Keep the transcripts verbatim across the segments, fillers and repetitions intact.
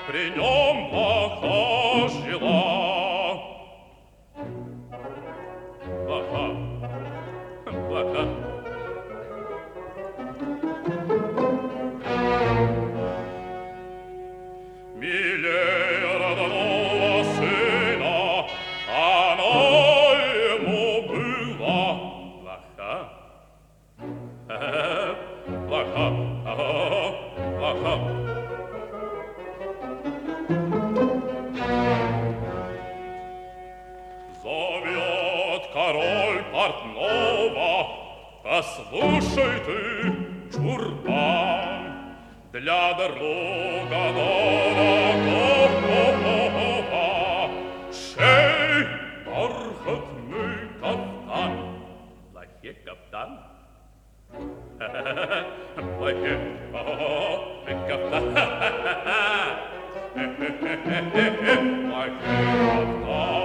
при нем плохо жила. Плоха, плоха. Милее родного сына она ему была. Плоха, плоха, плоха. Зовет король портного: послушай ты, чурбан, для друга дорогого шей бархатный кафтан. Плохой кафтан? Плохой кафтан. Плохой кафтан.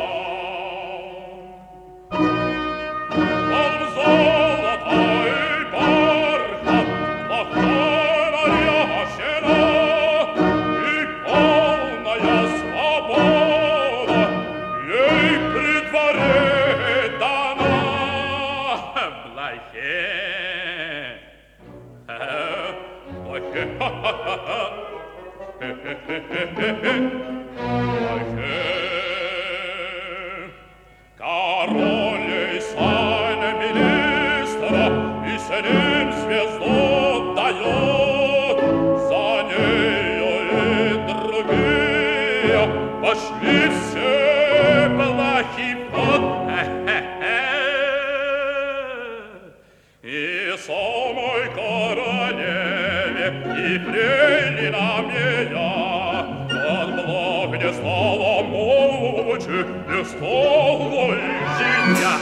Король ей сан министра и с ним звезду дает. За нею и другие пошли все плохи в ход. И самой королеве и фрейлинам ея от благ не стало мочи, не стало житья.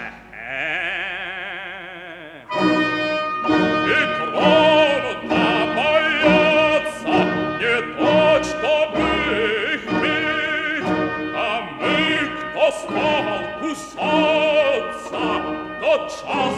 И тронута боятся не то, чтобы их бить, а мы, кто стал кусаться, тот час